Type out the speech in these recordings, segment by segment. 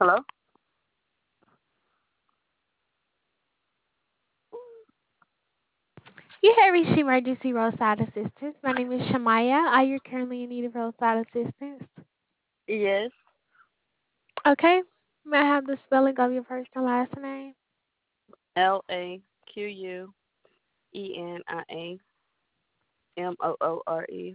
Hello? You have reached Emergency Roadside Assistance. My name is Shamaya. Are you currently in need of roadside assistance? Yes. Okay. May I have the spelling of your first and last name? LAQUENIAMOORE.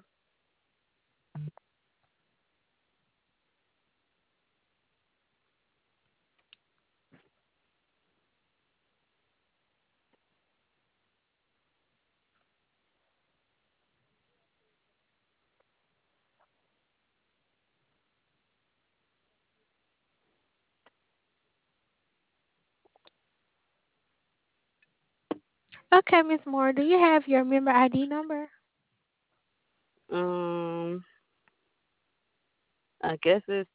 Okay, Miss Moore, do you have your member ID number? Um, I guess it's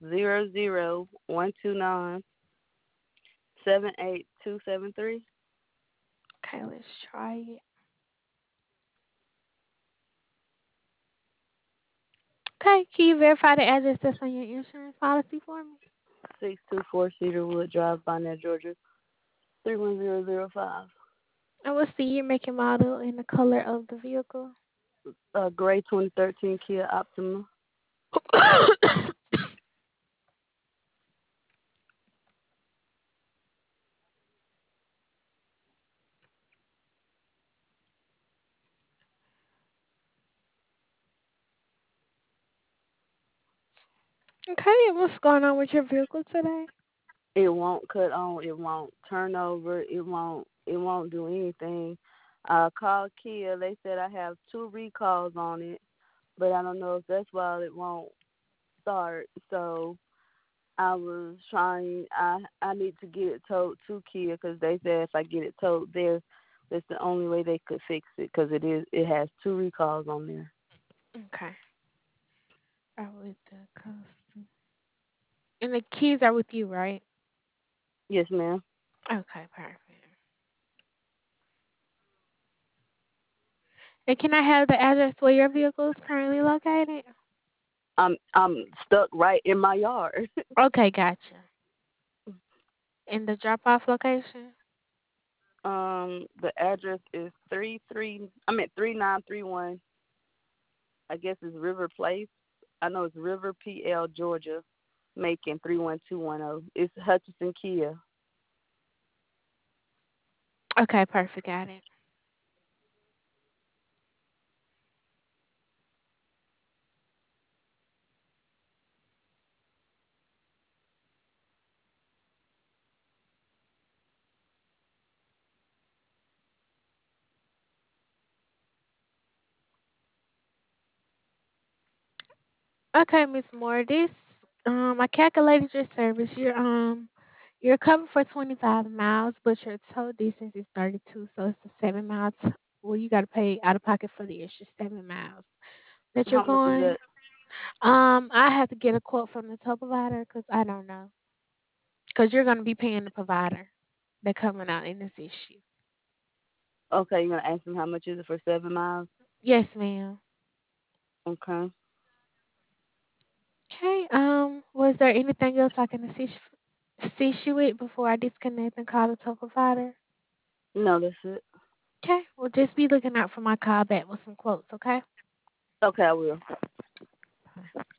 00129 78273. Okay, let's try it. Okay, can you verify the address that's on your insurance policy for me? 624 Cedarwood Drive, Bonnet, Georgia 31005. I will see your make and model and the color of the vehicle. Gray 2013 Kia Optima. Okay, and what's going on with your vehicle today? It won't cut on. It won't turn over. It won't do anything. I called Kia. They said I have two recalls on it, but I don't know if that's why it won't start. So I was trying. I need to get it towed to Kia because they said if I get it towed there, that's the only way they could fix it because it has two recalls on there. Okay. With the custom. And the keys are with you, right? Yes, ma'am. Okay, perfect. And can I have the address where your vehicle is currently located? I'm stuck right in my yard. Okay, gotcha. And the drop off location? The address is 3931. I guess it's River Place. I know it's River PL, Georgia, Macon 31210. It's Hutchinson Kia. Okay, perfect, got it. Okay, Miss Moore, this I calculated your service. You're covered for 25 miles, but your tow distance is 32, so it's a 7 miles. Well, you got to pay out of pocket for the extra 7 miles that you're How much is going. that? I have to get a quote from the tow provider because I don't know. Because you're going to be paying the provider. They're coming out in this issue. Okay, you're gonna ask them how much is it for 7 miles? Yes, ma'am. Okay. Okay. Was there anything else I can assist you with before I disconnect and call the tow provider? No, that's it. Okay. Well, just be looking out for my call back with some quotes. Okay. Okay, I will.